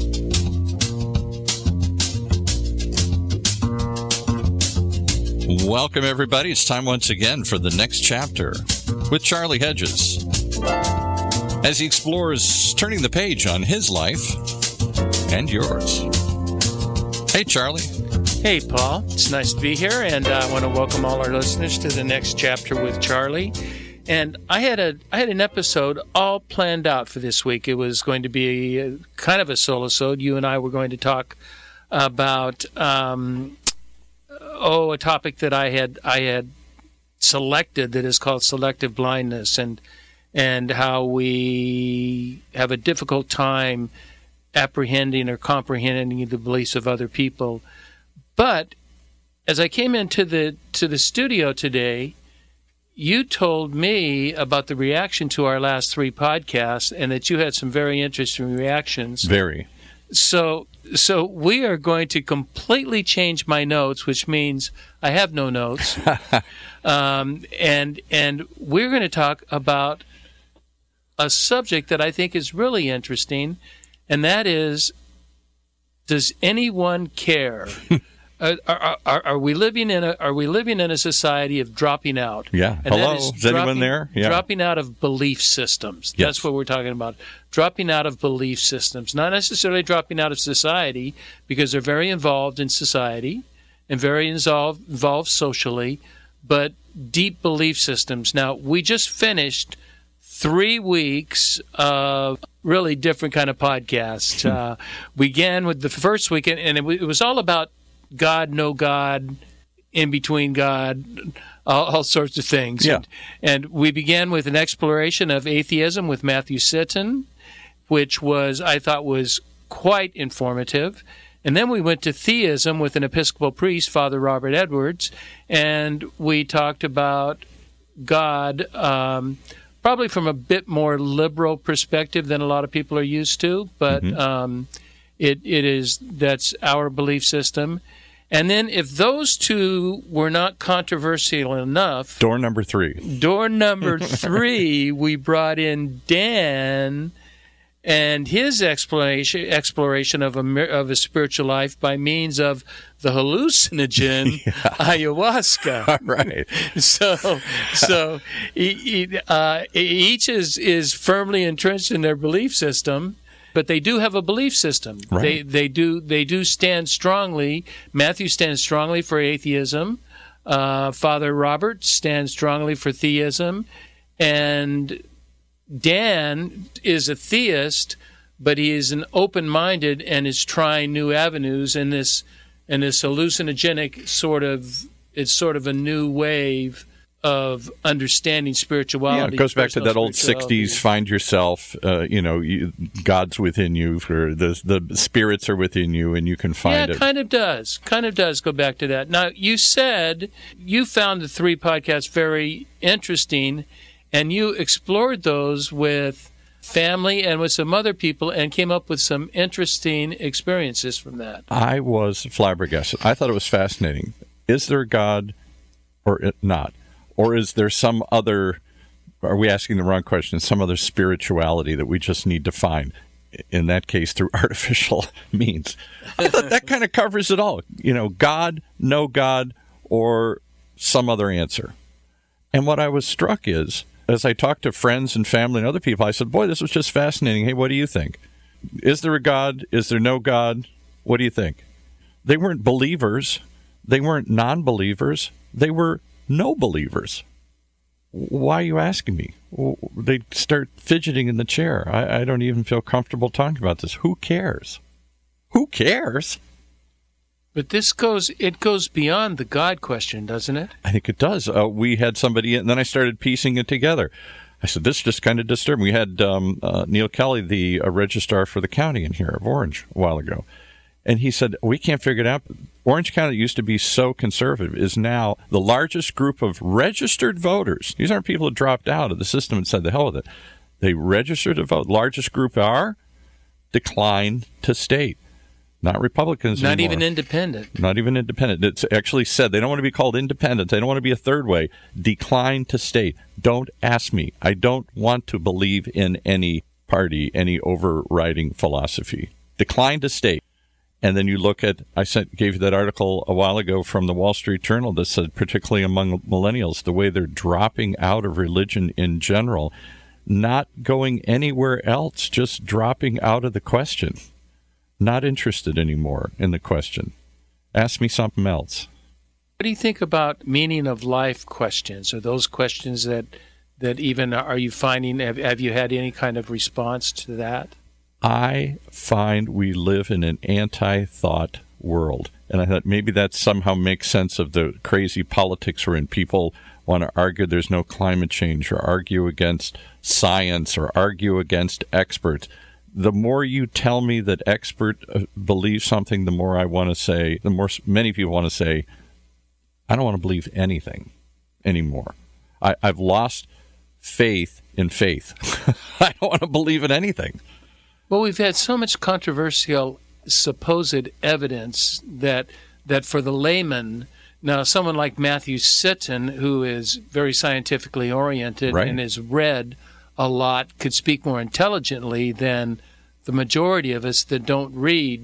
Welcome, everybody. It's time once again for the next chapter with Charlie Hedges as he explores turning the page on his life and yours. Hey, Charlie. Hey, Paul. It's nice to be here, and I want to welcome all our listeners to the next chapter with Charlie. And I had an episode all planned out for this week. It was going to be kind of a solo-sode. You and I were going to talk about a topic that I had selected that is called selective blindness, and how we have a difficult time apprehending or comprehending the beliefs of other people. But as I came into the studio today, you told me about the reaction to our last 3 podcasts, and that you had some very interesting reactions. Very. So we are going to completely change my notes, which means I have no notes. And we're going to talk about a subject that I think is really interesting, and that is, does anyone care? Are we living in a society of dropping out? Yeah. And hello. Is anyone there? Yeah. Dropping out of belief systems. Yes. That's what we're talking about. Dropping out of belief systems. Not necessarily dropping out of society, because they're very involved in society and very involved socially, but deep belief systems. Now, we just finished 3 weeks of really different kind of podcasts. We began with the first week, and it was all about God, no God, in between God, all sorts of things. Yeah. And we began with an exploration of atheism with Matthew Sitton, which I thought was quite informative. And then we went to theism with an Episcopal priest, Father Robert Edwards, and we talked about God, probably from a bit more liberal perspective than a lot of people are used to, but that's our belief system. And then if those 2 were not controversial enough... Door number 3, we brought in Dan and his exploration of a spiritual life by means of the hallucinogen ayahuasca. All right. So each is firmly entrenched in their belief system. But they do have a belief system. Right. They do stand strongly. Matthew stands strongly for atheism. Father Robert stands strongly for theism, and Dan is a theist, but he is an open-minded and is trying new avenues in this hallucinogenic it's sort of a new wave of understanding spirituality. Yeah, it goes back to that old 60s, find yourself, God's within you, or the spirits are within you, and you can find it. Yeah, kind of does go back to that. Now, you said you found the 3 podcasts very interesting, and you explored those with family and with some other people and came up with some interesting experiences from that. I was flabbergasted. I thought it was fascinating. Is there a God or not? Or is there some other, are we asking the wrong question, some other spirituality that we just need to find, in that case through artificial means? I thought that kind of covers it all. God, no God, or some other answer. And what I was struck is, as I talked to friends and family and other people, I said, boy, this was just fascinating. Hey, what do you think? Is there a God? Is there no God? What do you think? They weren't believers. They weren't non-believers. They were no believers. Why are you asking me? They start fidgeting in the chair. I don't even feel comfortable talking about this. Who cares? Who cares? But it goes beyond the God question, doesn't it? I think it does. We had somebody, and then I started piecing it together. I said, this is just kind of disturbing. We had Neil Kelly, the registrar for the county in here of Orange, a while ago. And he said, we can't figure it out. Orange County used to be so conservative, is now the largest group of registered voters. These aren't people who dropped out of the system and said, the hell with it. They registered to vote. Largest group are declined to state. Not Republicans anymore. Not even independent. Not even independent. It's actually said they don't want to be called independent. They don't want to be a third way. Decline to state. Don't ask me. I don't want to believe in any party, any overriding philosophy. decline to state. And then you look at, gave you that article a while ago from the Wall Street Journal that said, particularly among millennials, the way they're dropping out of religion in general, not going anywhere else, just dropping out of the question, not interested anymore in the question. Ask me something else. What do you think about meaning of life questions? Are those questions that even are you finding, have you had any kind of response to that? I find we live in an anti-thought world. And I thought maybe that somehow makes sense of the crazy politics we're in. People want to argue there's no climate change, or argue against science, or argue against experts. The more you tell me that expert believes something, the more I want to say, the more many people want to say, I don't want to believe anything anymore. I've lost faith in faith. I don't want to believe in anything. Well, we've had so much controversial supposed evidence that for the layman, now someone like Matthew Sitton, who is very scientifically oriented right. and has read a lot, could speak more intelligently than the majority of us that don't read,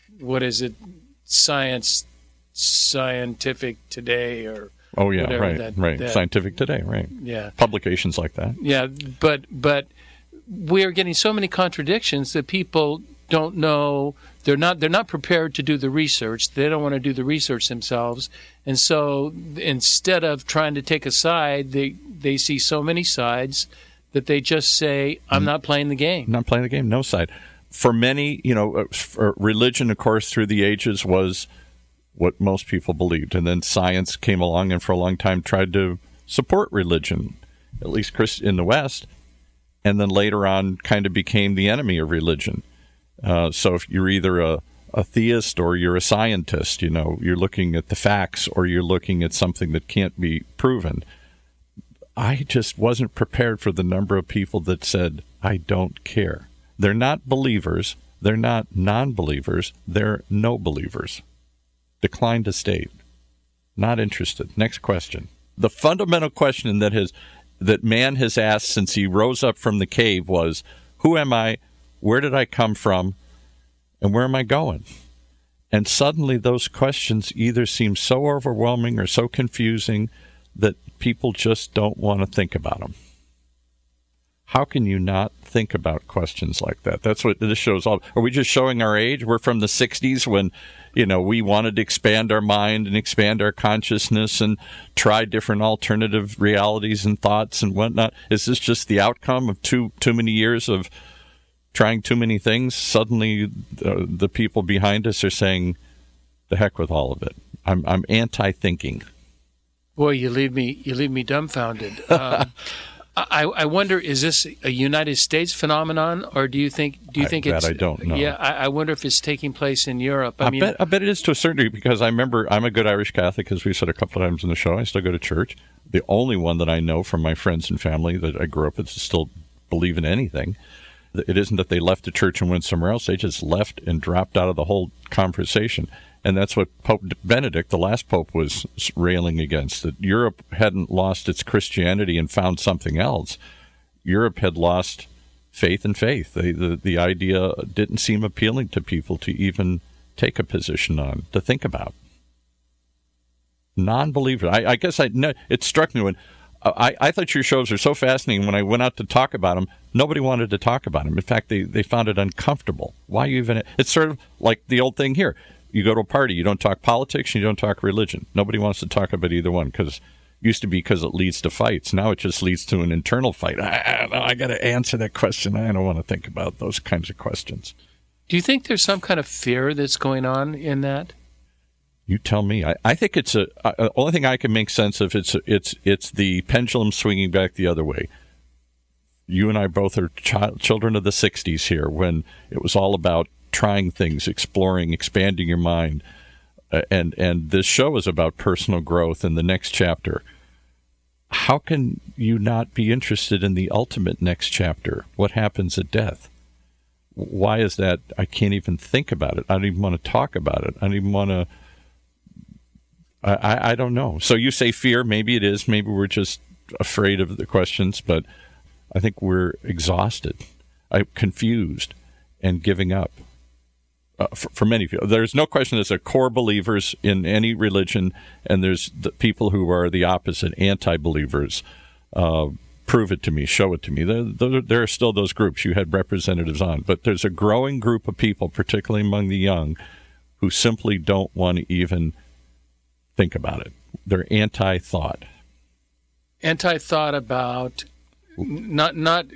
Scientific Today or oh yeah, whatever right. Scientific Today, right. Yeah. Publications like that. Yeah, but we're getting so many contradictions that people don't know. They're not prepared to do the research. They don't want to do the research themselves. And so instead of trying to take a side, they see so many sides that they just say, I'm not playing the game. Not playing the game, no side. For many, religion, of course, through the ages was what most people believed. And then science came along and for a long time tried to support religion, at least in the West. And then later on kind of became the enemy of religion. So if you're either a theist or you're a scientist, you're looking at the facts or you're looking at something that can't be proven. I just wasn't prepared for the number of people that said, I don't care. They're not believers. They're not non-believers. They're no believers. Decline to state. Not interested. Next question. The fundamental question that man has asked since he rose up from the cave was, who am I, where did I come from, and where am I going? And suddenly those questions either seem so overwhelming or so confusing that people just don't want to think about them. How can you not think about questions like that? That's what this show's all. Are we just showing our age? We're from the 60s when we wanted to expand our mind and expand our consciousness and try different alternative realities and thoughts and whatnot. Is this just the outcome of too many years of trying too many things? Suddenly, the people behind us are saying, "The heck with all of it. I'm anti-thinking." Boy, you leave me dumbfounded. I wonder, is this a United States phenomenon, or do you think it's? I don't know. Yeah, I wonder if it's taking place in Europe. I bet it is to a certain degree, because I remember I'm a good Irish Catholic, as we said a couple of times in the show. I still go to church. The only one that I know from my friends and family that I grew up with still believe in anything. It isn't that they left the church and went somewhere else. They just left and dropped out of the whole conversation. And that's what Pope Benedict, the last pope, was railing against, that Europe hadn't lost its Christianity and found something else. Europe had lost faith in faith. The idea didn't seem appealing to people to even take a position on, to think about. Non-believers. I guess it struck me when I thought your shows were so fascinating. When I went out to talk about them, nobody wanted to talk about them. In fact, they found it uncomfortable. Why even? It's sort of like the old thing here. You go to a party, you don't talk politics, and you don't talk religion. Nobody wants to talk about either one, because it leads to fights. Now it just leads to an internal fight. I got to answer that question. I don't want to think about those kinds of questions. Do you think there's some kind of fear that's going on in that? You tell me. I think it's the only thing I can make sense of. It's the pendulum swinging back the other way. You and I both are children of the 60s here, when it was all about trying things, exploring, expanding your mind. And this show is about personal growth in the next chapter. How can you not be interested in the ultimate next chapter? What happens at death? Why is that? I can't even think about it. I don't even want to talk about it. I don't even want to. I don't know. So you say fear. Maybe it is. Maybe we're just afraid of the questions. But I think we're exhausted, confused, and giving up. for many people. There's no question there's a core believers in any religion, and there's the people who are the opposite, anti-believers. Prove it to me, show it to me. There are still those groups. You had representatives on. But there's a growing group of people, particularly among the young, who simply don't want to even think about it. They're anti-thought. Anti-thought about not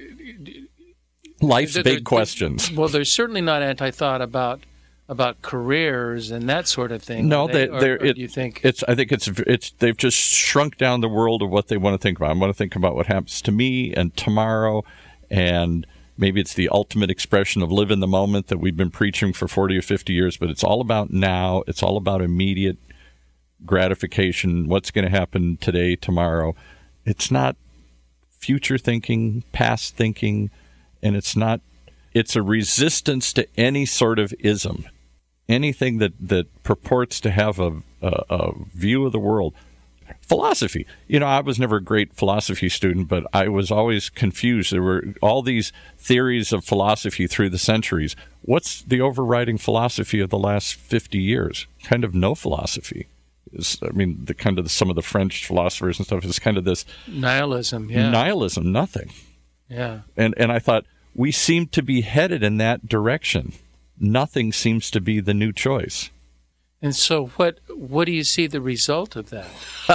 life's big questions. Well, they're certainly not anti-thought about careers and that sort of thing. No, you think I think it's they've just shrunk down the world of what they want to think about. I want to think about what happens to me and tomorrow, and maybe it's the ultimate expression of live in the moment that we've been preaching for 40 or 50 years. But it's all about now. It's all about immediate gratification. What's going to happen today, tomorrow? It's not future thinking, past thinking, and it's a resistance to any sort of ism, anything that purports to have a view of the world. Philosophy. I was never a great philosophy student, but I was always confused. There were all these theories of philosophy through the centuries. What's the overriding philosophy of the last 50 years? Kind of no philosophy. Some of the French philosophers and stuff is kind of this nihilism. Yeah. Nihilism, nothing. Yeah. And I thought we seem to be headed in that direction. Nothing seems to be the new choice. And so what do you see the result of that?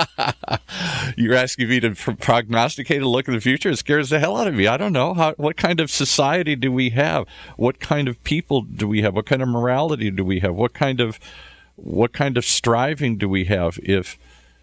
You're asking me to prognosticate a look in the future? It scares the hell out of me. I don't know. What kind of society do we have? What kind of people do we have? What kind of morality do we have? What kind of striving do we have if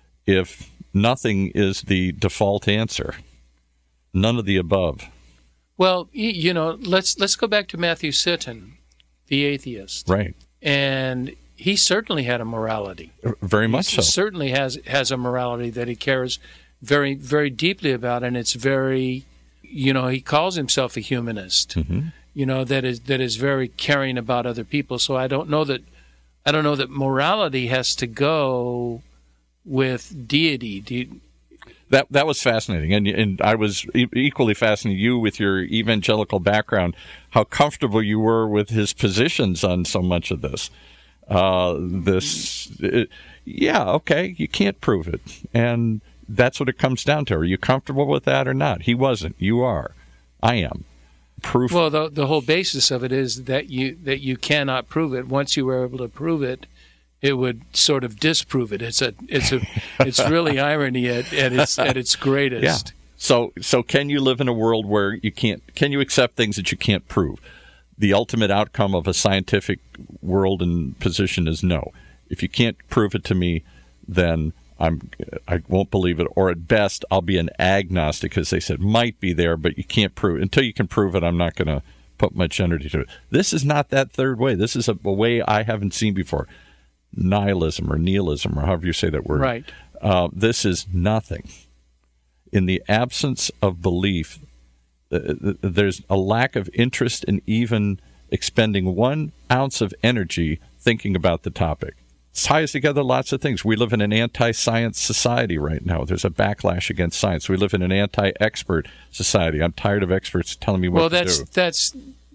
nothing is the default answer? None of the above. Well, let's go back to Matthew Sitton, the atheist. Right. And he certainly had a morality. Very much so. He certainly has a morality that he cares very, very deeply about, and it's very, he calls himself a humanist. Mm-hmm. That is very caring about other people. So I don't know that morality has to go with deity. That was fascinating, and I was equally fascinated, you with your evangelical background, how comfortable you were with his positions on so much of this. Okay, you can't prove it, and that's what it comes down to. Are you comfortable with that or not? He wasn't. You are. I am. Proof. Well, the whole basis of it is that you cannot prove it. Once you were able to prove it, it would sort of disprove it. It's really irony at its greatest. Yeah. So can you live in a world where you can't? Can you accept things that you can't prove? The ultimate outcome of a scientific world and position is no. If you can't prove it to me, then I won't believe it, or at best I'll be an agnostic, because they said might be there, but you can't prove it. Until you can prove it, I'm not going to put much energy to it. This is not that third way. This is a way I haven't seen before. Nihilism or nihilism, or however you say that word. Right. This is nothing. In the absence of belief, there's a lack of interest in even expending 1 ounce of energy thinking about the topic. It ties together lots of things. We live in an anti-science society right now. There's a backlash against science. We live in an anti-expert society. I'm tired of experts telling me what to do. That's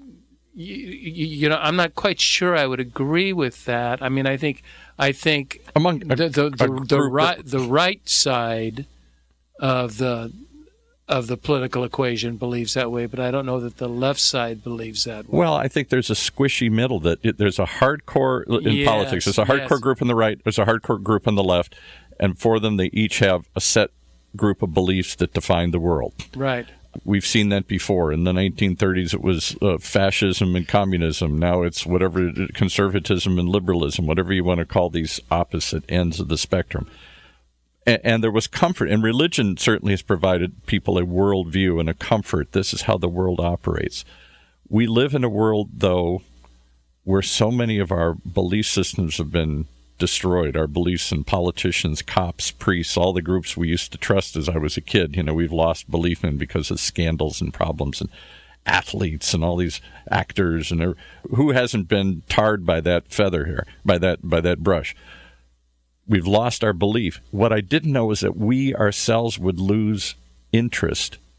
I'm not quite sure I would agree with that. I mean, I think among the right side of the political equation believes that way, but I don't know that the left side believes that way. Well, I think there's a squishy middle there's a hardcore in politics. There's a hardcore group on the right. There's a hardcore group on the left, and for them, they each have a set group of beliefs that define the world. Right. We've seen that before. In the 1930s, it was fascism and communism. Now it's whatever, conservatism and liberalism, whatever you want to call these opposite ends of the spectrum. And there was comfort, and religion certainly has provided people a worldview and a comfort. This is how the world operates. We live in a world, though, where so many of our belief systems have been destroyed. Our beliefs in politicians, cops, priests, all the groups we used to trust as I was a kid, we've lost belief in because of scandals and problems, and athletes and all these actors, and who hasn't been tarred by that feather here, by that brush. We've lost our belief. What I didn't know is that we ourselves would lose interest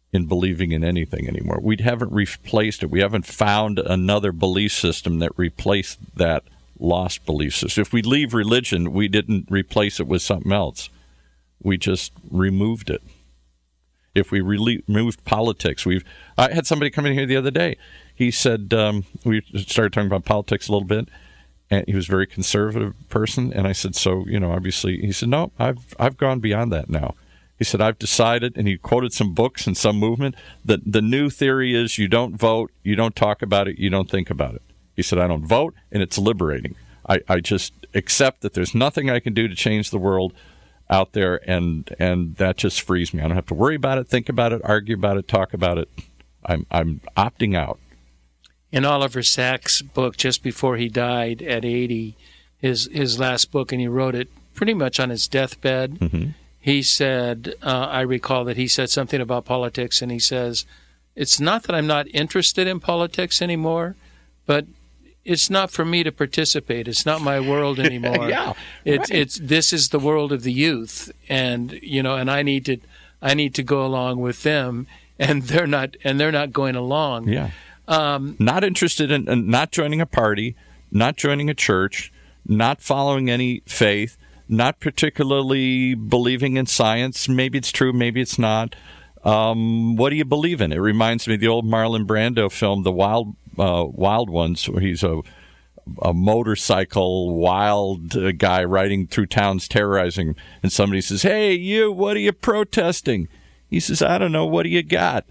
in believing in anything anymore. We haven't replaced it. We haven't found another belief system that replaced that lost belief system. If we leave religion, we didn't replace it with something else. We just removed it. If we removed politics, I had somebody come in here the other day. He said, we started talking about politics a little bit, and he was a very conservative person. And I said, so, obviously, he said, no, I've gone beyond that now. He said, I've decided, and he quoted some books and some movement, that the new theory is you don't vote, you don't talk about it, you don't think about it. He said, I don't vote, and it's liberating. I just accept that there's nothing I can do to change the world out there, and that just frees me. I don't have to worry about it, think about it, argue about it, talk about it. I'm opting out. In Oliver Sacks' book, just before he died at 80, his last book, and he wrote it pretty much on his deathbed, mm-hmm. He said, I recall that he said something about politics, and he says, it's not that I'm not interested in politics anymore, but it's not for me to participate. It's not my world anymore. Yeah, this is the world of the youth, and and I need to go along with them, and they're not going along. Yeah, not interested in not joining a party, not joining a church, not following any faith. Not particularly believing in science. Maybe it's true, maybe it's not. What do you believe in? It reminds me of the old Marlon Brando film, The Wild Ones, where he's a motorcycle wild guy riding through towns terrorizing, and somebody says, hey, you, what are you protesting? He says, I don't know, what do you got?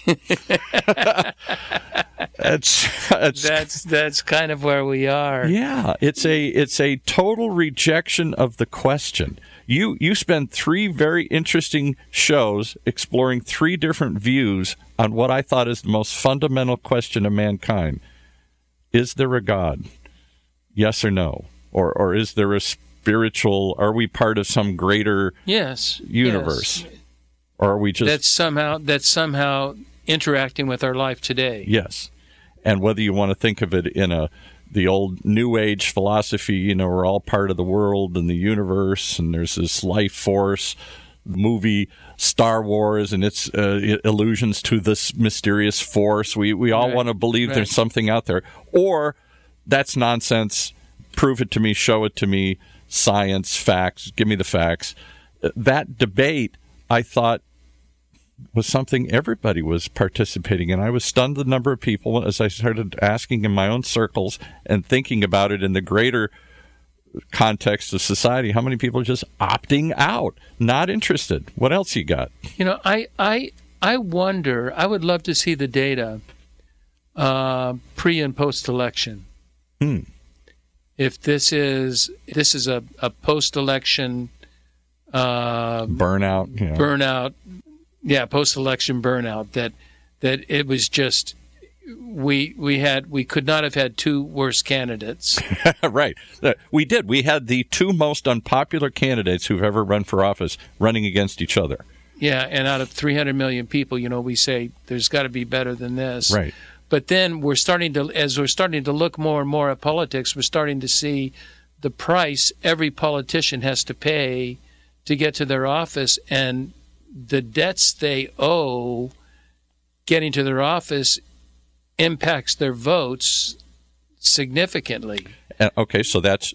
That's kind of where we are. Yeah, it's a total rejection of the question. You spend 3 very interesting shows exploring 3 different views on what I thought is the most fundamental question of mankind. Is there a God? Yes or no? Or is there a spiritual, are we part of some greater universe? Yes. Or are we just that's somehow interacting with our life today? Yes. And whether you want to think of it in the old New Age philosophy, we're all part of the world and the universe, and there's this life force, movie Star Wars and its allusions to this mysterious force. We all want to believe there's something out there. Or that's nonsense. Prove it to me, show it to me, science, facts, give me the facts. That debate, I thought, was something everybody was participating in. I was stunned the number of people as I started asking in my own circles and thinking about it in the greater context of society. How many people are just opting out, not interested? What else you got? I wonder. I would love to see the data pre and post election. If this is a post election burnout. Yeah, post-election burnout. That it was just we could not have had 2 worse candidates. Right, we did. We had the 2 most unpopular candidates who've ever run for office running against each other. Yeah, and out of 300 million people, we say there's got to be better than this. Right. But then we're starting to look more and more at politics. We're starting to see the price every politician has to pay to get to their office, and the debts they owe getting to their office impacts their votes significantly. Okay, so that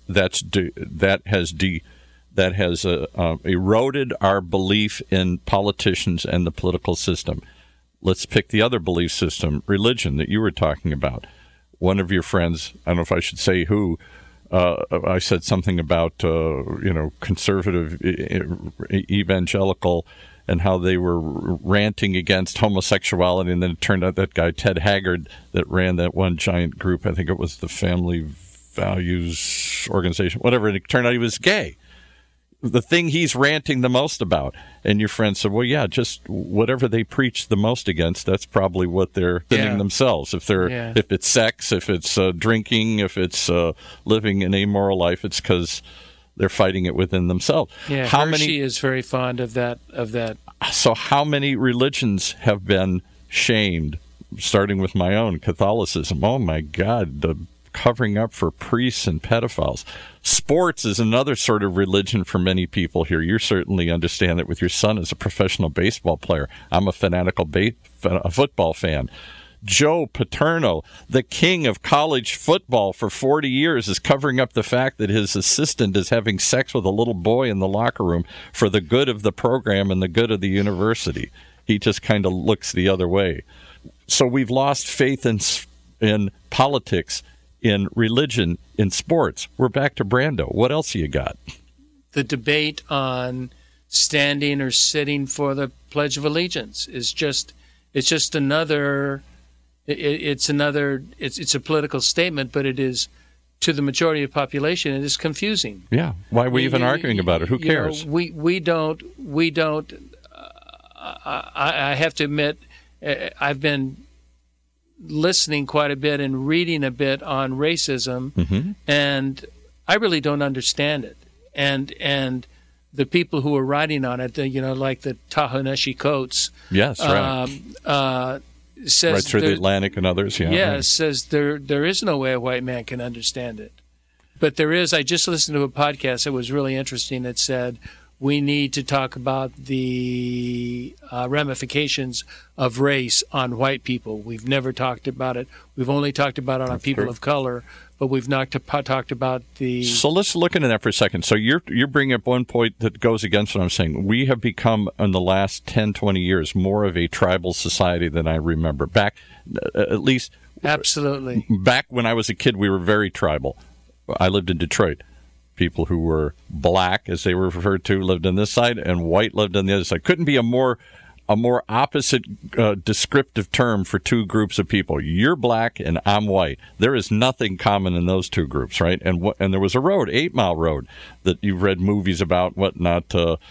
has eroded our belief in politicians and the political system. Let's pick the other belief system, religion, that you were talking about. One of your friends, I don't know if I should say who, I said something about conservative evangelical and how they were ranting against homosexuality, and then it turned out that guy Ted Haggard that ran that one giant group, I think it was the Family Values Organization, whatever, and it turned out he was gay. The thing he's ranting the most about. And your friend said, well, yeah, just whatever they preach the most against, that's probably what they're thinking themselves. If it's sex, if it's drinking, if it's living an amoral life, it's because they're fighting it within themselves. Yeah, Hershey is very fond of that. So how many religions have been shamed, starting with my own Catholicism? Oh, my God, the covering up for priests and pedophiles. Sports is another sort of religion for many people here. You certainly understand that with your son as a professional baseball player. I'm a fanatical football fan. Joe Paterno, the king of college football for 40 years, is covering up the fact that his assistant is having sex with a little boy in the locker room for the good of the program and the good of the university. He just kind of looks the other way. So we've lost faith in politics, in religion, in sports. We're back to Brando. What else you got? The debate on standing or sitting for the Pledge of Allegiance is just another. It's a political statement, but it is, to the majority of the population, it is confusing. Yeah. Why are we even arguing about it? Who cares? We don't. I have to admit, I've been listening quite a bit and reading a bit on racism, and I really don't understand it. And the people who are writing on it, like the Ta-Nehisi Coates. Yes, right. Says right through the Atlantic and others, right. Says there is no way a white man can understand it. But there is. I just listened to a podcast that was really interesting that said we need to talk about the ramifications of race on white people. We've never talked about it. We've only talked about it on people of color, but we've not talked about the... So let's look into that for a second. So you're bringing up one point that goes against what I'm saying. We have become, in the last 10, 20 years, more of a tribal society than I remember. Back, at least... Absolutely. Back when I was a kid, we were very tribal. I lived in Detroit. People who were black, as they were referred to, lived on this side, and white lived on the other side. Couldn't be a more opposite descriptive term for two groups of people. You're black and I'm white. There is nothing common in those two groups, right? And there was a road, 8 Mile Road, that you've read movies about, whatnot.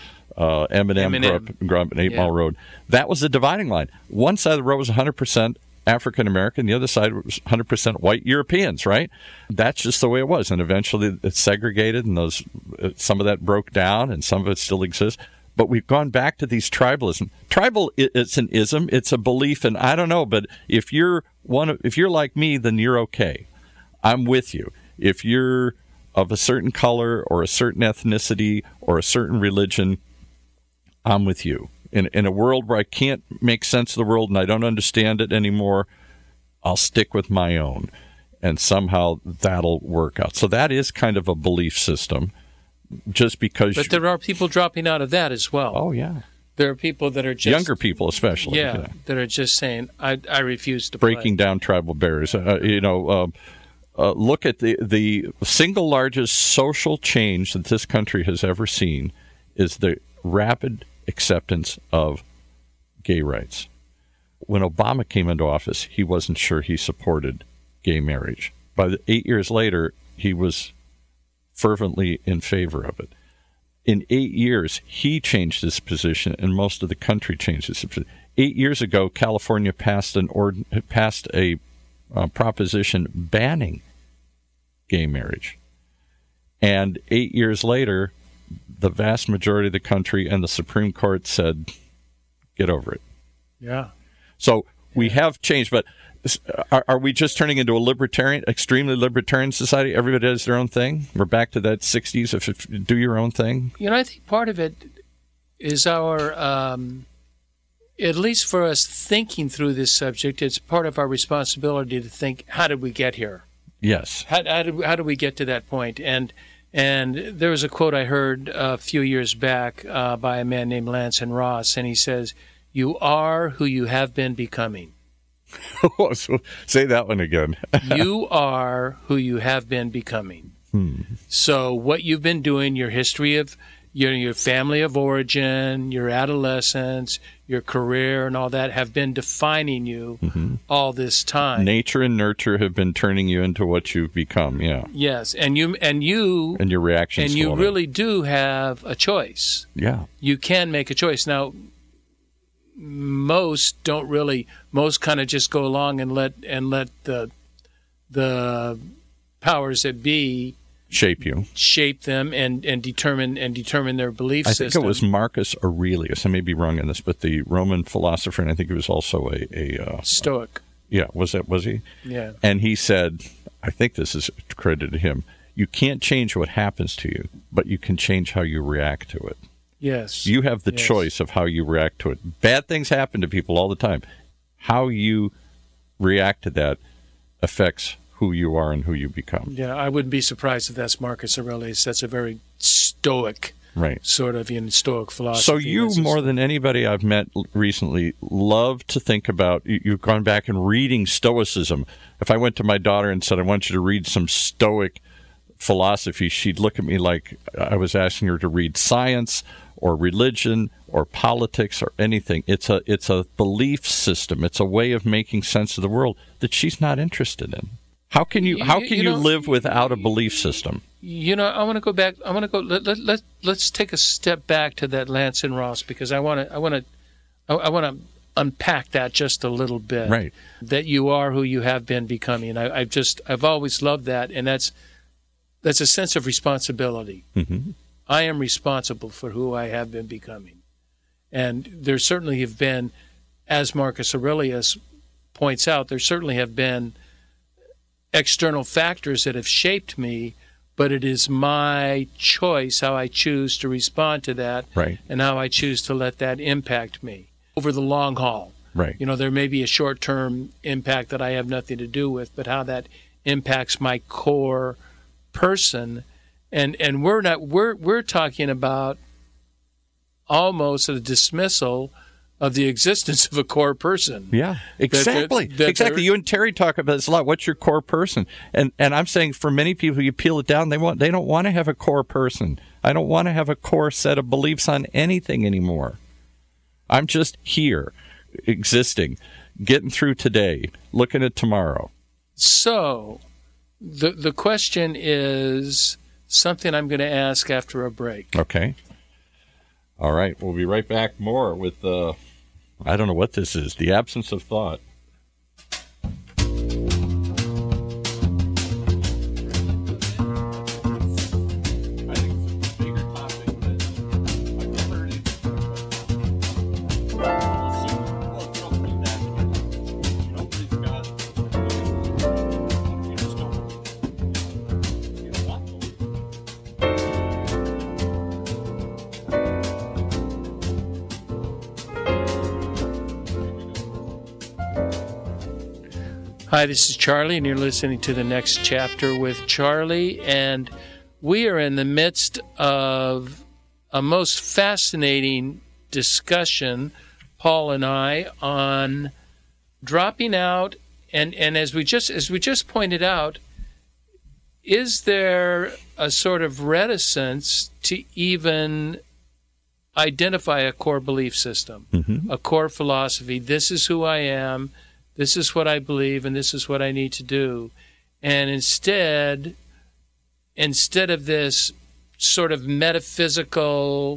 Eminem grew up in 8 Mile Road. That was the dividing line. One side of the road was 100% African American, the other side was 100% white Europeans, right? That's just the way it was. And eventually it's segregated, and some of that broke down, and some of it still exists. But we've gone back to these tribalism. Tribal, it's an ism, it's a belief, and I don't know, but if you're like me, then you're okay. I'm with you. If you're of a certain color or a certain ethnicity or a certain religion, I'm with you. In a world where I can't make sense of the world and I don't understand it anymore, I'll stick with my own. And somehow that'll work out. So that is kind of a belief system. Just because... But there are people dropping out of that as well. Oh, yeah. There are people that are just... Younger people especially. Yeah, that are just saying, I refuse to breaking down tribal barriers. Look at the single largest social change that this country has ever seen is the rapid acceptance of gay rights. When Obama came into office, he wasn't sure he supported gay marriage. By 8 years later, he was fervently in favor of it. In 8 years, he changed his position, and most of the country changed its position. 8 years ago, California passed a proposition banning gay marriage. And 8 years later, the vast majority of the country and the Supreme Court said, get over it. Yeah. So we have changed, but are we just turning into a extremely libertarian society? Everybody does their own thing? We're back to that 60s, if do your own thing? I think part of it is our, at least for us thinking through this subject, it's part of our responsibility to think, how did we get here? Yes. How do we get to that point? And there was a quote I heard a few years back by a man named Lance and Ross, and he says, "You are who you have been becoming." So say that one again. You are who you have been becoming. So what you've been doing, your history of your family of origin, your adolescence, your career, and all that have been defining you all this time. Nature and nurture have been turning you into what you've become. Yeah. Yes, and your reactions. And you really do have a choice. Yeah. You can make a choice. Now, most don't really. Most kind of just go along and let the powers that be shape them and determine their belief system. I think it was Marcus Aurelius. I may be wrong on this, but the Roman philosopher, and I think he was also a Stoic. Yeah, was he? Yeah. And he said, I think this is credited to him, you can't change what happens to you, but you can change how you react to it. Yes. You have the choice of how you react to it. Bad things happen to people all the time. How you react to that affects who you are and who you become. Yeah, I wouldn't be surprised if that's Marcus Aurelius. That's a very stoic sort of Stoic philosophy. So you, more than anybody I've met recently, love to think about, you've gone back and reading Stoicism. If I went to my daughter and said, I want you to read some Stoic philosophy, she'd look at me like I was asking her to read science or religion or politics or anything. It's a belief system. It's a way of making sense of the world that she's not interested in. How can you live without a belief system? I want to go back. Let's take a step back to that Lance and Ross, because I want to unpack that just a little bit. Right. That you are who you have been becoming. I've always loved that, and that's a sense of responsibility. Mm-hmm. I am responsible for who I have been becoming, and there certainly have been, as Marcus Aurelius points out, there certainly have been external factors that have shaped me, but it is my choice how I choose to respond to that, right, and how I choose to let that impact me over the long haul. Right. There may be a short-term impact that I have nothing to do with, but how that impacts my core person, and we're talking about almost a dismissal of the existence of a core person. Yeah, exactly. Exactly. You and Terry talk about this a lot. What's your core person? And I'm saying for many people, you peel it down, they don't want to have a core person. I don't want to have a core set of beliefs on anything anymore. I'm just here, existing, getting through today, looking at tomorrow. So the question is something I'm going to ask after a break. Okay. All right. We'll be right back more with I don't know what this is, the absence of thought. Hi, this is Charlie, and you're listening to The Next Chapter with Charlie, and we are in the midst of a most fascinating discussion, Paul and I, on dropping out, and as we just pointed out, is there a sort of reticence to even identify a core belief system, a core philosophy? This is who I am. This is what I believe, and this is what I need to do. And instead of this sort of metaphysical,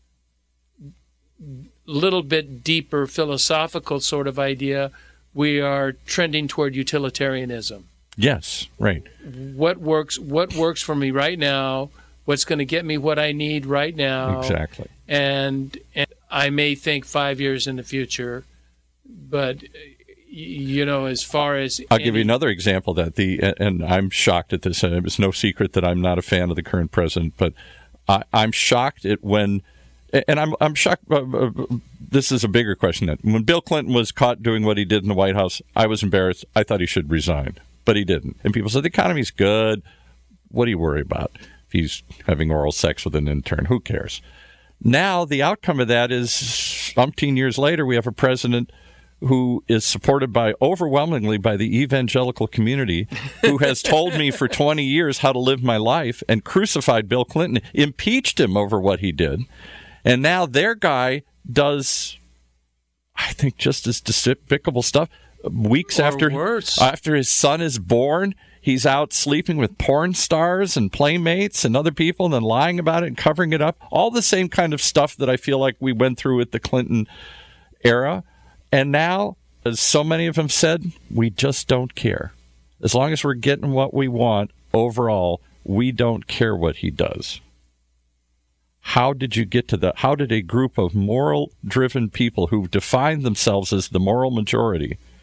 little bit deeper philosophical sort of idea, we are trending toward utilitarianism. Yes, right. What works for me right now? What's going to get me what I need right now? Exactly. And I may think 5 years in the future, but as far as I'll give you another example that and I'm shocked at this, and it's no secret that I'm not a fan of the current president, but I'm shocked at when, and I'm shocked. This is a bigger question. That when Bill Clinton was caught doing what he did in the White House, I was embarrassed. I thought he should resign, but he didn't. And people said the economy's good. What do you worry about? If he's having oral sex with an intern, who cares? Now the outcome of that is, umpteen years later, we have a president who is supported overwhelmingly by the evangelical community, who has told me for 20 years how to live my life, and crucified Bill Clinton, impeached him over what he did. And now their guy does, I think, just as despicable stuff. Weeks after his son is born, he's out sleeping with porn stars and playmates and other people, and then lying about it and covering it up. All the same kind of stuff that I feel like we went through with the Clinton era. And now, as so many of them said, we just don't care. As long as we're getting what we want overall, we don't care what he does. How did you get to that? How did a group of moral-driven people who define themselves as the moral majority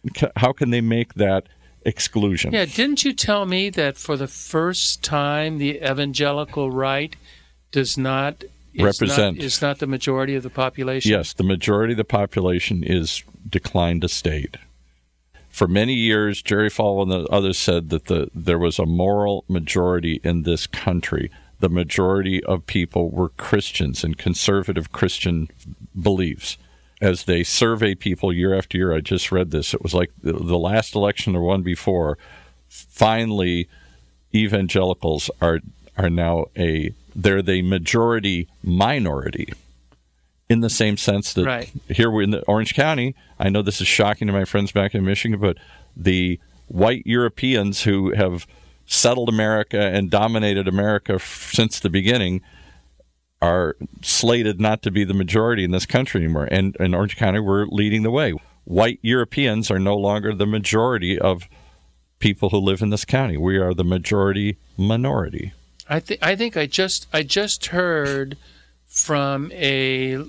they make that exclusion? Yeah, didn't you tell me that for the first time the evangelical right is not the majority of the population? Yes, the majority of the population is declined to state. For many years, Jerry Falwell and the others said that there was a moral majority in this country. The majority of people were Christians and conservative Christian beliefs. As they survey people year after year, I just read this. It was like the last election or one before. Finally, evangelicals are now they're the majority minority. In the same sense that here we're in the Orange County, I know this is shocking to my friends back in Michigan, but the white Europeans who have settled America and dominated America since the beginning are slated not to be the majority in this country anymore. And in Orange County, we're leading the way. White Europeans are no longer the majority of people who live in this county. We are the majority minority. I think I just heard from a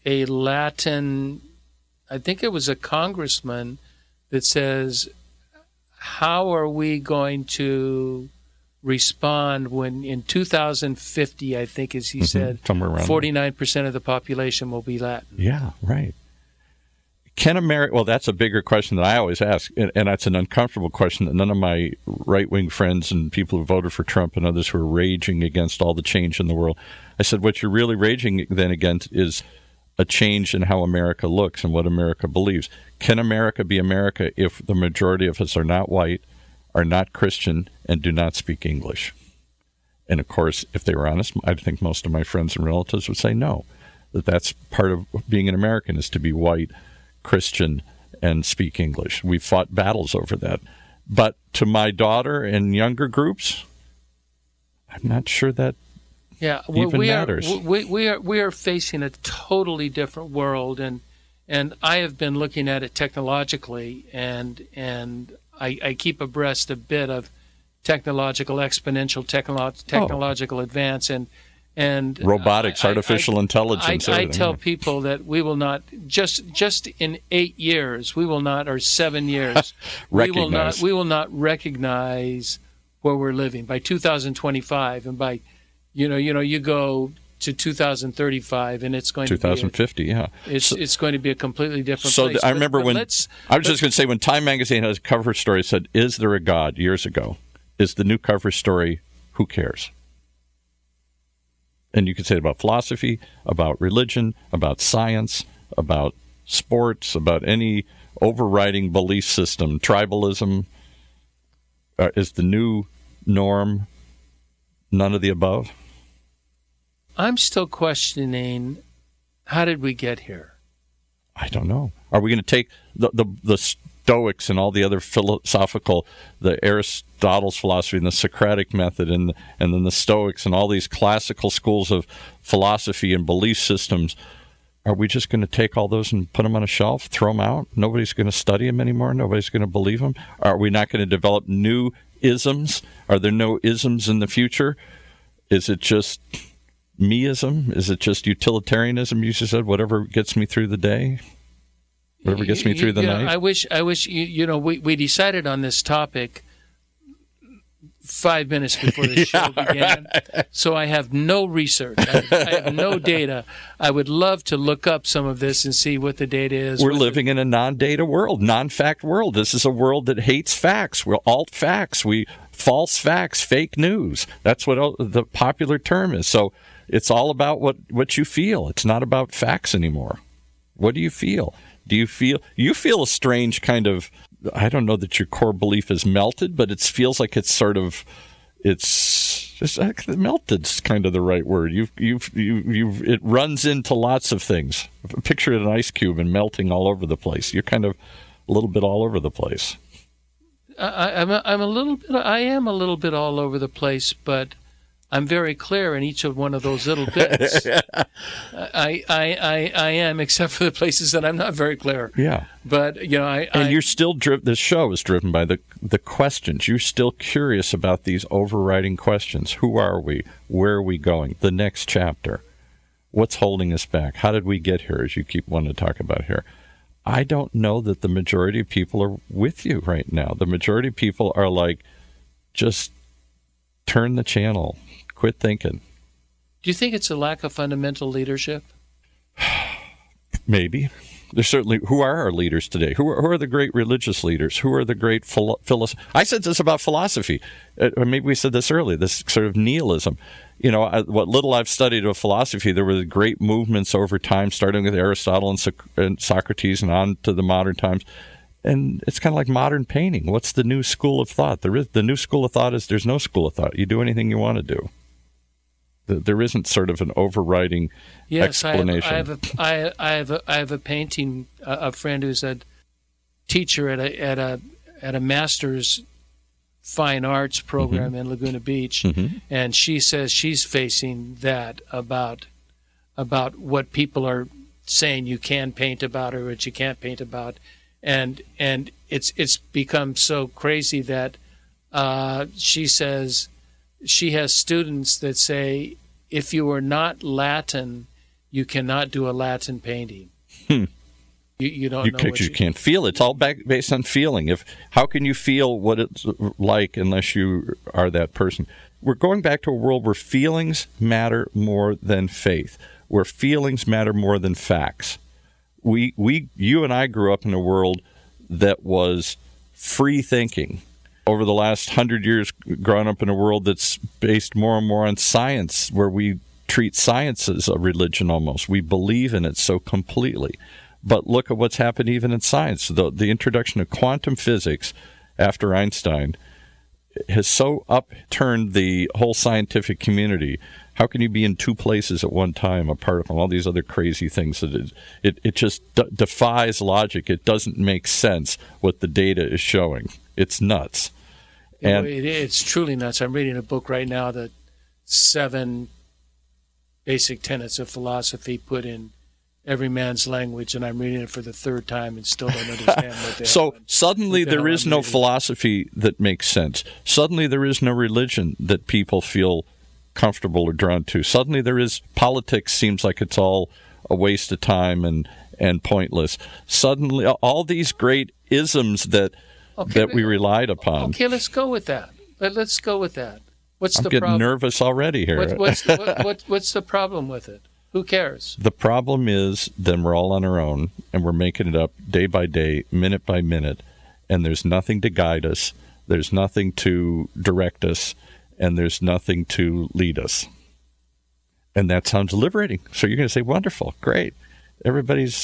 Latin, I think it was a congressman, that says, how are we going to respond when in 2050, I think as he said, 49% of the population will be Latin? Yeah, right. Can America, well, that's a bigger question that I always ask, and that's an uncomfortable question that none of my right-wing friends and people who voted for Trump and others who are raging against all the change in the world. I said, what you're really raging then against is a change in how America looks and what America believes. Can America be America if the majority of us are not white, are not Christian, and do not speak English? And, of course, if they were honest, I think most of my friends and relatives would say no, that's part of being an American is to be white, Christian, and speak English. We fought battles over that. But to my daughter and younger groups, I'm not sure that even matters. We are facing a totally different world, and I have been looking at it technologically, and I keep abreast a bit of exponential technological advance and robotics, artificial intelligence. I tell people that we will not just in 8 years, we will not, or 7 years, we will not recognize where we're living by 2025, and by you go to 2035, and it's going 2050. It's going to be a completely different place. So I remember I was just going to say when Time Magazine has a cover story said, "Is there a God?" years ago, is the new cover story, "Who cares?" And you could say it about philosophy, about religion, about science, about sports, about any overriding belief system. Tribalism is the new norm. None of the above. I'm still questioning, how did we get here? I don't know. Are we going to take the Stoics and all the other philosophical, the Aristotle's philosophy and the Socratic method and then the Stoics and all these classical schools of philosophy and belief systems, are we just going to take all those and put them on a shelf, throw them out? Nobody's going to study them anymore? Nobody's going to believe them? Are we not going to develop new isms? Are there no isms in the future? Is it just meism? Is it just utilitarianism? You just said, whatever gets me through the day? Whatever gets me through the night. I wish. We decided on this topic 5 minutes before the show began, right. So I have no research. I have no data. I would love to look up some of this and see what the data is. We're living in a non-data world, non-fact world. This is a world that hates facts. We're alt facts. False facts, fake news. That's what the popular term is. So it's all about what you feel. It's not about facts anymore. What do you feel? Do you feel a strange kind of, I don't know that your core belief is melted, but it feels like it's just melted's kind of the right word. It runs into lots of things. Picture an ice cube and melting all over the place. You're kind of a little bit all over the place. I am a little bit all over the place, but I'm very clear in each of one of those little bits. I am, except for the places that I'm not very clear. Yeah. But, you're still driven, this show is driven by the questions. You're still curious about these overriding questions. Who are we? Where are we going? The next chapter. What's holding us back? How did we get here, as you keep wanting to talk about here? I don't know that the majority of people are with you right now. The majority of people are like, just turn the channel, quit thinking. Do you think it's a lack of fundamental leadership? Maybe. There's certainly, who are our leaders today? Who are the great religious leaders? Who are the great philosophers? I said this about philosophy. Or maybe we said this earlier, this sort of nihilism. You know, what little I've studied of philosophy, there were great movements over time, starting with Aristotle and Socrates and on to the modern times. And it's kind of like modern painting. What's the new school of thought? The new school of thought is there's no school of thought. You do anything you want to do. There isn't sort of an overriding explanation. I have a painting. A friend who's a teacher at a master's fine arts program in Laguna Beach, and she says she's facing that about what people are saying you can paint about or what you can't paint about, and it's become so crazy that she says she has students that say, if you are not Latin, you cannot do a Latin painting. You don't know what you can't feel it. It's all based on feeling. How can you feel what it's like unless you are that person? We're going back to a world where feelings matter more than faith, where feelings matter more than facts. You and I grew up in a world that was free thinking. Over the last 100 years, grown up in a world that's based more and more on science, where we treat science as a religion almost. We believe in it so completely. But look at what's happened even in science. The introduction of quantum physics after Einstein has so upturned the whole scientific community. How can you be in two places at one time, a particle, all these other crazy things? It just defies logic. It doesn't make sense what the data is showing. It's nuts. And it's truly nuts. I'm reading a book right now, the 7 basic tenets of philosophy put in every man's language, and I'm reading it for the 3rd time and still don't understand what they So suddenly there is no philosophy that makes sense. Suddenly there is no religion that people feel comfortable or drawn to. Suddenly there is politics seems like it's all a waste of time and pointless. Suddenly all these great isms that we relied upon. Okay, let's go with that. Let's go with that. What's the problem? I'm getting nervous already here. What's the problem with it? Who cares? The problem is then we're all on our own, and we're making it up day by day, minute by minute, and there's nothing to guide us, there's nothing to direct us, and there's nothing to lead us. And that sounds liberating. So you're going to say, wonderful, great. Every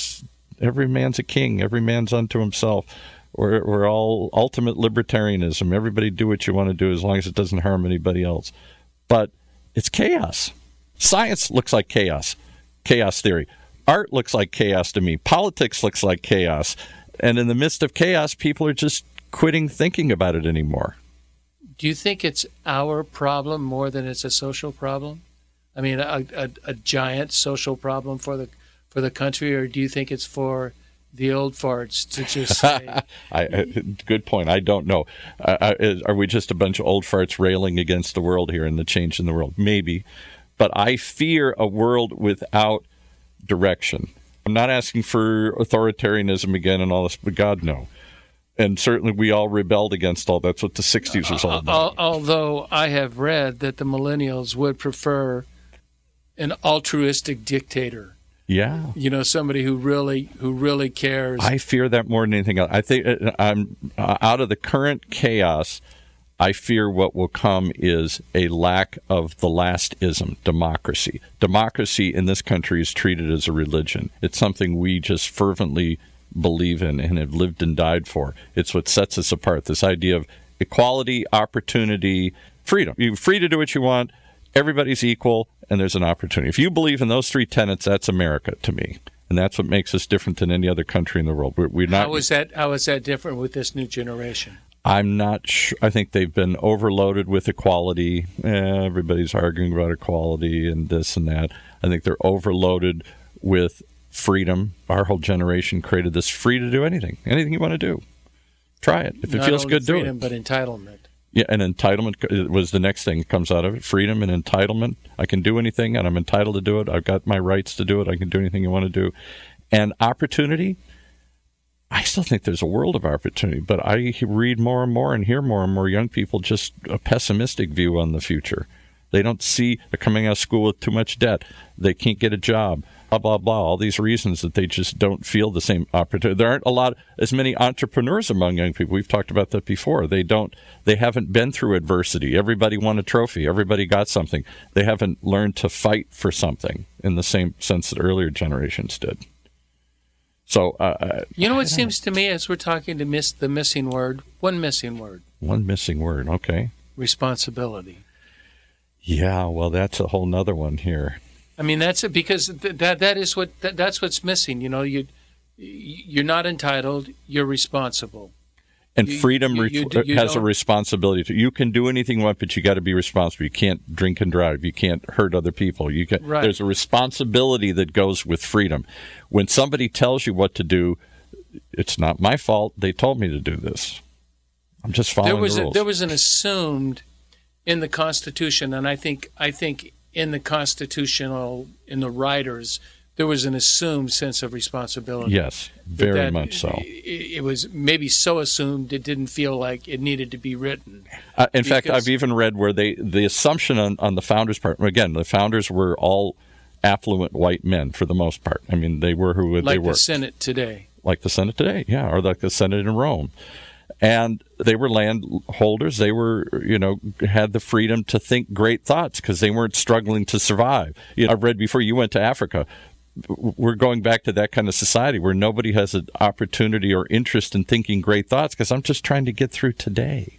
man's a king, every man's unto himself. We're all ultimate libertarianism. Everybody do what you want to do as long as it doesn't harm anybody else. But it's chaos. Science looks like chaos theory. Art looks like chaos to me. Politics looks like chaos. And in the midst of chaos, people are just quitting thinking about it anymore. Do you think it's our problem more than it's a social problem? I mean, a giant social problem for the country, or do you think it's for the old farts to just say... Good point. I don't know. Are we just a bunch of old farts railing against the world here and the change in the world? Maybe. But I fear a world without direction. I'm not asking for authoritarianism again and all this, but God, no. And certainly we all rebelled against all that. That's what the 60s was all about. Although I have read that the millennials would prefer an altruistic dictator. Yeah. You know, somebody who really cares. I fear that more than anything else. I think I'm out of the current chaos. I fear what will come is a lack of the last ism, democracy. Democracy in this country is treated as a religion. It's something we just fervently believe in and have lived and died for. It's what sets us apart. This idea of equality, opportunity, freedom. You're free to do what you want. Everybody's equal, and there's an opportunity. If you believe in those 3 tenets, that's America to me. And that's what makes us different than any other country in the world. We're not. How is that different with this new generation? I'm not sure. I think they've been overloaded with equality. Everybody's arguing about equality and this and that. I think they're overloaded with freedom. Our whole generation created this free to do anything you want to do. Try it. If it feels good, do it. Not only freedom, but entitlement. Yeah, and entitlement was the next thing that comes out of it. Freedom and entitlement. I can do anything, and I'm entitled to do it. I've got my rights to do it. I can do anything you want to do. And opportunity, I still think there's a world of opportunity, but I read more and more and hear more and more young people just a pessimistic view on the future. They don't see they're coming out of school with too much debt. They can't get a job. Blah, blah, blah, all these reasons that they just don't feel the same opportunity. There aren't as many entrepreneurs among young people. We've talked about that before. They haven't been through adversity. Everybody won a trophy. Everybody got something. They haven't learned to fight for something in the same sense that earlier generations did. So, what seems to me as we're talking to miss the missing word, one missing word. One missing word, okay. Responsibility. Yeah, well, that's a whole nother one here. I mean, that's it, because that's what's missing. You're not entitled. You're responsible. And freedom has a responsibility. You can do anything you want, but you got to be responsible. You can't drink and drive. You can't hurt other people. Right. There's a responsibility that goes with freedom. When somebody tells you what to do, it's not my fault. They told me to do this. I'm just following the rules. There was an assumed in the Constitution, and I think in the the writers, there was an assumed sense of responsibility. Yes, very much so. It was maybe so assumed it didn't feel like it needed to be written. In fact, I've even read where the assumption on the founders' part, again, the founders were all affluent white men for the most part. I mean, they were who they were. Like the Senate today. Like the Senate today, yeah, or like the Senate in Rome. And they were landholders. They were, had the freedom to think great thoughts because they weren't struggling to survive. I've read before you went to Africa. We're going back to that kind of society where nobody has an opportunity or interest in thinking great thoughts because I'm just trying to get through today.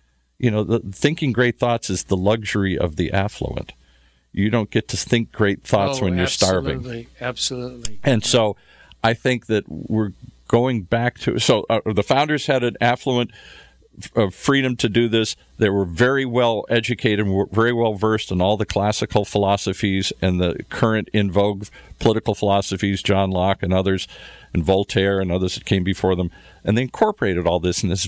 Thinking great thoughts is the luxury of the affluent. You don't get to think great thoughts when you're starving. Absolutely. And so I think that we're going back to the founders had an affluent freedom to do this. They were very well educated, very well versed in all the classical philosophies and the current in vogue political philosophies, John Locke and others, and Voltaire and others that came before them, and they incorporated all this in this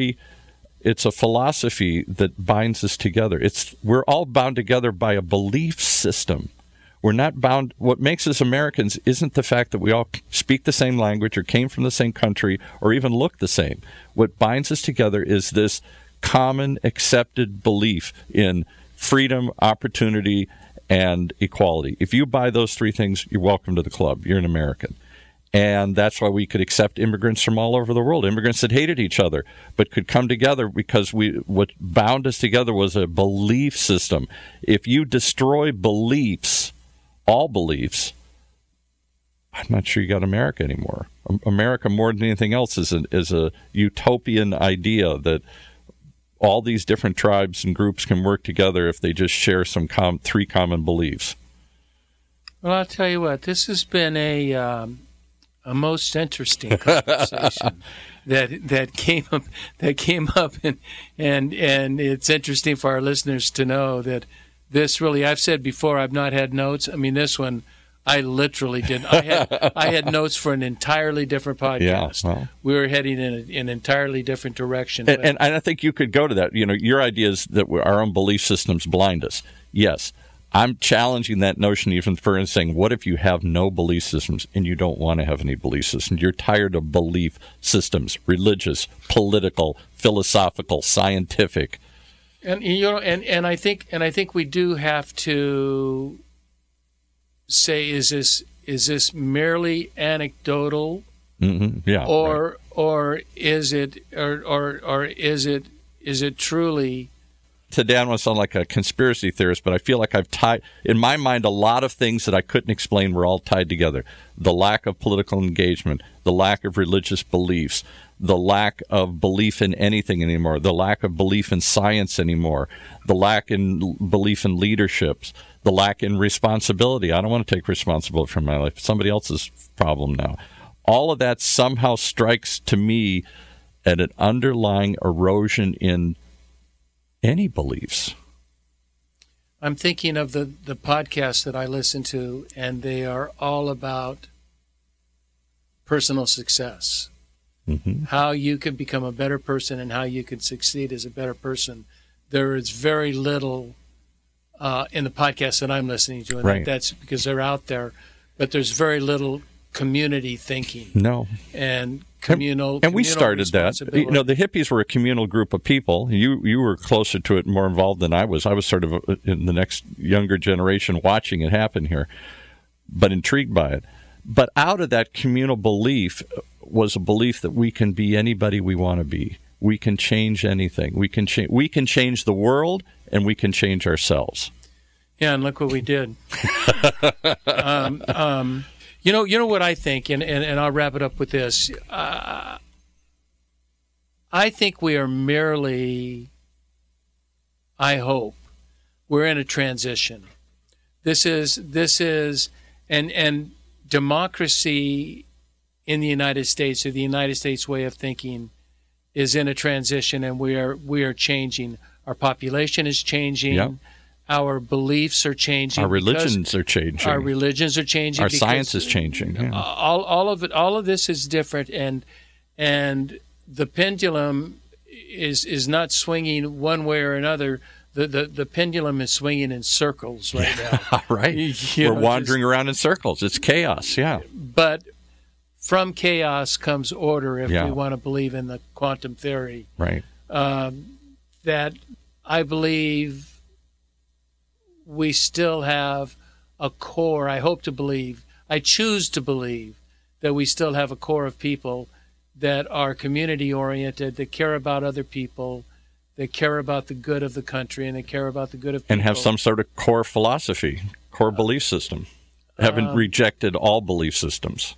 it's a philosophy that binds us together. We're all bound together by a belief system. We're not bound. What makes us Americans isn't the fact that we all speak the same language or came from the same country or even look the same. What binds us together is this common accepted belief in freedom, opportunity, and equality. If you buy those three things, you're welcome to the club. You're an American. And that's why we could accept immigrants from all over the world, immigrants that hated each other, but could come together because what bound us together was a belief system. If you destroy beliefs, all beliefs, I'm not sure you got America anymore. America, more than anything else, is a utopian idea that all these different tribes and groups can work together if they just share some three common beliefs. Well, I'll tell you what, this has been a most interesting conversation that came up, and it's interesting for our listeners to know that this really, I've said before, I've not had notes. I mean, this one, I literally didn't. I had notes for an entirely different podcast. Yeah, well. We were heading in an entirely different direction. And I think you could go to that. Your idea is that our own belief systems blind us. Yes. I'm challenging that notion even further, saying, what if you have no belief systems and you don't want to have any belief systems? You're tired of belief systems, religious, political, philosophical, scientific. And I think we do have to say, is this merely anecdotal, mm-hmm. Yeah, or is it truly? Today I don't want to sound like a conspiracy theorist, but I feel like I've tied, in my mind, a lot of things that I couldn't explain were all tied together. The lack of political engagement, the lack of religious beliefs, the lack of belief in anything anymore, the lack of belief in science anymore, the lack in belief in leaderships, the lack in responsibility. I don't want to take responsibility for my life. It's somebody else's problem now. All of that somehow strikes to me at an underlying erosion in any beliefs. I'm thinking of the podcasts that I listen to, and they are all about personal success. Mm-hmm. How you can become a better person and how you can succeed as a better person. There is very little in the podcasts that I'm listening to, and right. That's because they're out there, but there's very little community thinking. No. And communal. And we started that. responsibility. The hippies were a communal group of people. You were closer to it, more involved than I was. I was sort of in the next younger generation watching it happen here, but intrigued by it. But out of that communal belief was a belief that we can be anybody we want to be. We can change anything. We can change the world, and we can change ourselves. Yeah, and look what we did. You know what I think, and I'll wrap it up with this. I think we are merely, I hope, we're in a transition. This is, and democracy in the United States, or the United States way of thinking, is in a transition, and we are changing. Our population is changing. Yep. Our beliefs are changing. Our religions are changing. Our religions are changing. Our science is changing. Yeah. All of this is different, and the pendulum is not swinging one way or another. The pendulum is swinging in circles right now. Right. We're wandering around in circles. It's chaos. Yeah. But from chaos comes order. If we want to believe in the quantum theory, right? That I believe. We still have a core. I hope to believe, I choose to believe, that we still have a core of people that are community-oriented, that care about other people, that care about the good of the country, and that care about the good of people. And have some sort of core philosophy, core belief system. Haven't rejected all belief systems.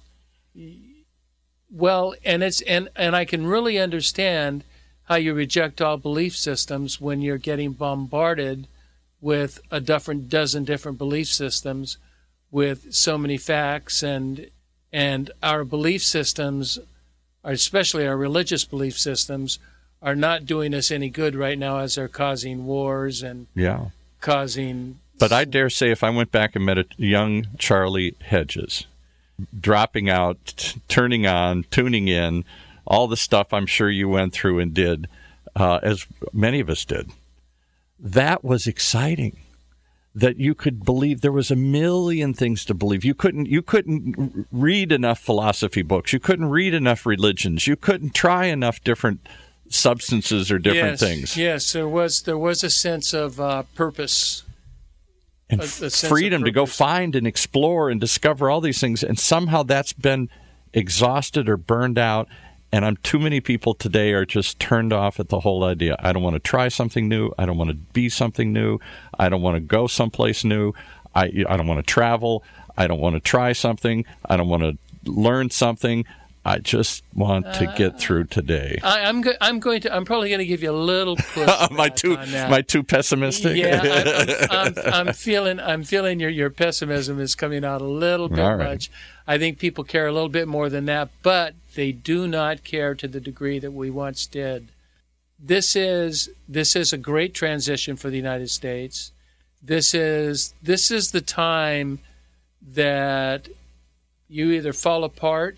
Well, and I can really understand how you reject all belief systems when you're getting bombarded with a dozen different belief systems, with so many facts, and our belief systems, especially our religious belief systems, are not doing us any good right now, as they're causing wars and causing. But I dare say, if I went back and met a young Charlie Hedges, dropping out, turning on, tuning in, all the stuff I'm sure you went through and did, as many of us did. That was exciting, that you could believe there was a million things to believe. You couldn't read enough philosophy books. You couldn't read enough religions. You couldn't try enough different substances or different things. Yes, there was a sense of purpose. And freedom to go find and explore and discover all these things. And somehow that's been exhausted or burned out. And too many people today are just turned off at the whole idea. I don't want to try something new. I don't want to be something new. I don't want to go someplace new. I don't want to travel. I don't want to try something. I don't want to learn something. I just want to get through today. I'm probably going to give you a little push. Am I too pessimistic? Yeah, I'm feeling your pessimism is coming out a little bit much. I think people care a little bit more than that, but they do not care to the degree that we once did. This is a great transition for the United States. This is the time that you either fall apart,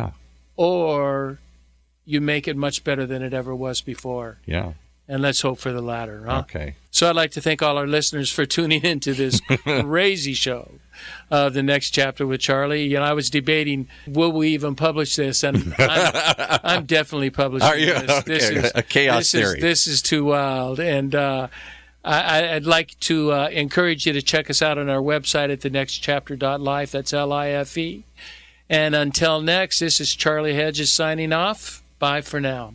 or you make it much better than it ever was before. Yeah. And let's hope for the latter. Huh? Okay. So I'd like to thank all our listeners for tuning into this crazy show, The Next Chapter with Charlie. I was debating, will we even publish this? And I'm definitely publishing this. Okay. This is a chaos theory. This is too wild. And I'd like to encourage you to check us out on our website at thenextchapter.life. That's LIFE. And until next, this is Charlie Hedges signing off. Bye for now.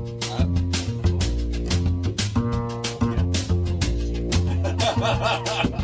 Ha ha ha!